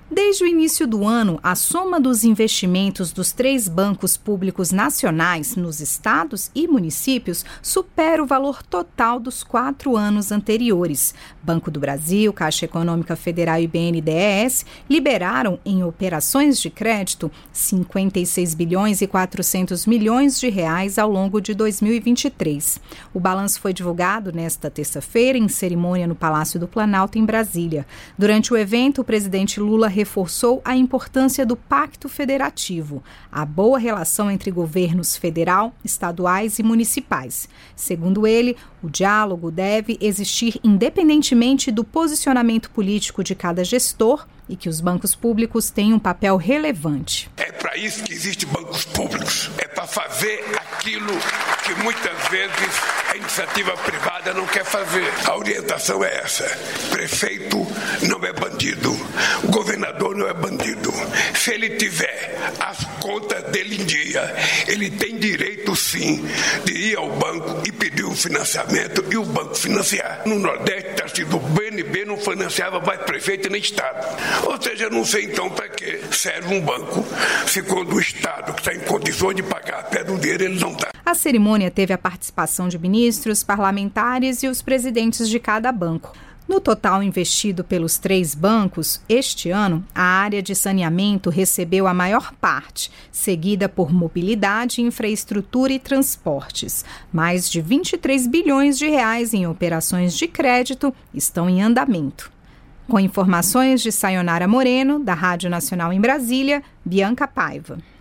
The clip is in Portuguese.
Desde o início do ano, a soma dos investimentos dos 3 bancos públicos nacionais nos estados e municípios supera o valor total dos 4 anos anteriores. Banco do Brasil, Caixa Econômica Federal e BNDES liberaram em operações de crédito 56 bilhões e 400 milhões de reais ao longo de 2023. O balanço foi divulgado nesta terça-feira em cerimônia no Palácio do Planalto, em Brasília. Durante o evento, o presidente Lula reforçou a importância do Pacto Federativo, a boa relação entre governos federal, estaduais e municipais. Segundo ele, o diálogo deve existir independentemente do posicionamento político de cada gestor e que os bancos públicos têm um papel relevante. É para isso que existem bancos públicos. É para fazer aquilo que muitas vezes a iniciativa privada não quer fazer. A orientação é essa. Prefeito não é bandido. O governador não é bandido. Se ele tiver as contas dele em dia, ele tem direito sim de ir ao banco e pedir um financiamento e o banco financiar. No Nordeste, o BNB não financiava mais prefeito nem Estado. Ou seja, eu não sei então para que serve um banco se quando o Estado que está em condições de pagar pede o dinheiro, ele não dá. A cerimônia teve a participação de ministros, parlamentares e os presidentes de cada banco. No total investido pelos 3 bancos, este ano, a área de saneamento recebeu a maior parte, seguida por mobilidade, infraestrutura e transportes. Mais de 23 bilhões de reais em operações de crédito estão em andamento. Com informações de Sayonara Moreno, da Rádio Nacional em Brasília, Bianca Paiva.